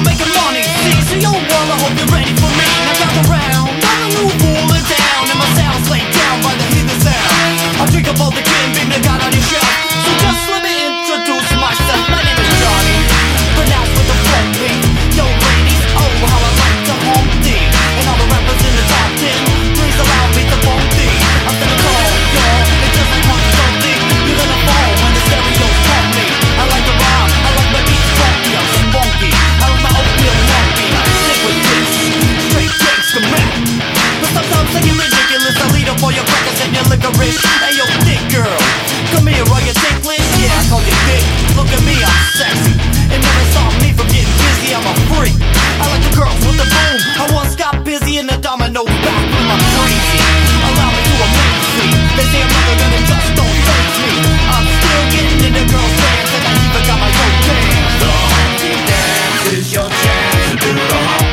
I'm making money. See, so yo, world, I hope you're ready for me. Now gather round, I'm a new fool in town, and my sound's laid down by the heathen sound. I drink up all the gin, beam the god on your shelf. So just let me introduce myself. My name is Johnny, pronounced with a flat B. Yo, ladies, oh, how I like to home D. And all the rappers in the top 10, please allow me to phone D. I'm gonna call, y'all, it's just like one something. You're gonna fall when the stereos pump me. I like to rhyme, I like my beats funky, I'm spunky. I like my oatmeal lumpy, I'm sick with this. Straight takes the map. But sometimes I get ridiculous, I lead up all your crackers and your licorice. Hey yo, thick girl, come here, are you dickless? Yeah, I call you dick. Look at me, I'm sexy. It never stopped me from getting busy, I'm a freak. I like the girls with the boom. I once got busy in the domino bathroom, I'm crazy. Allow me to amaze me. They say I'm other than it just don't faze me. I'm still getting into girls' dance, and I even got my own dance. The Humpty Dance is your chance to do the hump.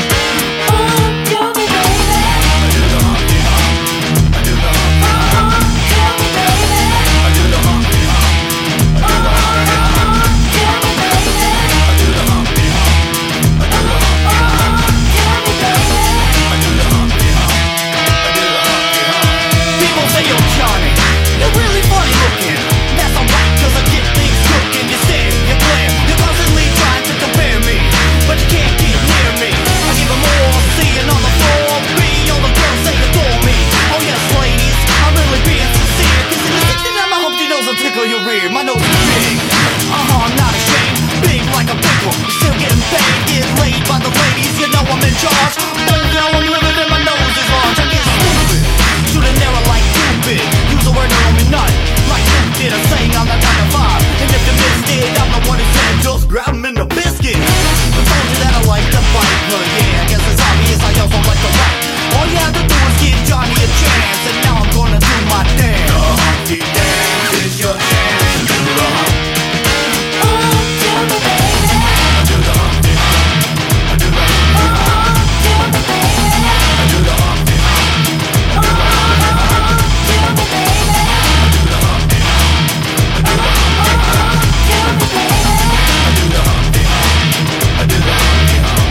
Do me, baby. I do the Humpty Hump. I do the Humpty Hump. Do me, baby. I do the Humpty Hump. I do the Humpty Hump. Do me, baby. I do the Humpty Hump. I do the Humpty Hump. Do me, baby. I do the Humpty Hump. I do the Humpty Hump. People say you're Johnny, you're really funny looking. That's alright, cause I get things cooking. You stare, you glare, you're constantly trying to compare me, but you can't get near me. I give them all C and on the floor B. All the girls say adore me. Oh yes, ladies, I'm really being sincere, cause in the sitting at my Humpty nose will tickle your rear. My nose is big, I'm not ashamed. Big like a pickle, still getting paid, get laid by the ladies. You know I'm in charge, but now I'm living and my nose is large. I get stupid, shoot an arrow like Cupid. Use the word on me nut, like Luke did. I'm saying I'm the 9 to 5, and if you missed it, I'm the one who said just grab 'em in the biscuit. I told you that I like to fight, but yeah, I guess it's obvious I also like to write. All you have to do is give Johnny a chance, and now I'm gonna do my dance. The Humpty Dance is your chance to do the hump. Do me, baby. I do the Humpty Hump. I do the Humpty Hump. Do me, baby. I do the Humpty Hump. I do the Humpty Hump. Do me, baby. I do the Humpty Hump. I do the Humpty Hump. Do me, baby. I do the Humpty Hump. I do the Humpty Hump.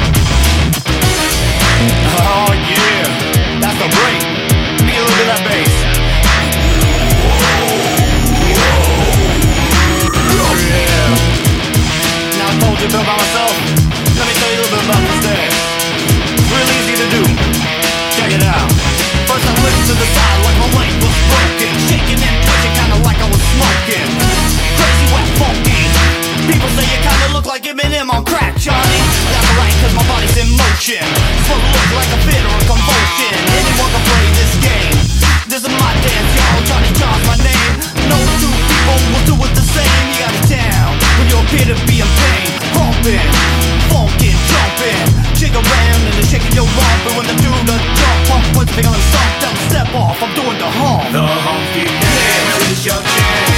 Oh yeah, that's the break. Give me a little bit of that bass. Yeah. Now I told you a bit about myself. Let me tell you a little bit about this dance. It's real easy to do. Check it out. First I flipped to the side like my leg was broken, shaking and twitching kinda like I was smoking. Crazy wet funky. People say you kinda look like Eminem on crack, Johnny. That's right, cause my body's in motion. Supposed to look like a fit or a convulsion. Anyone can play this game. This is my dance, y'all. Johnny John's my name. No two people will do it the same. You got it down when you appear to be in pain. Pumping, funkin', jumping, jig around and then shaking your rump. But when I do the jump, pump, put the finger on the stump, don't step off. I'm doing the hump. The Humpty Dance is your chance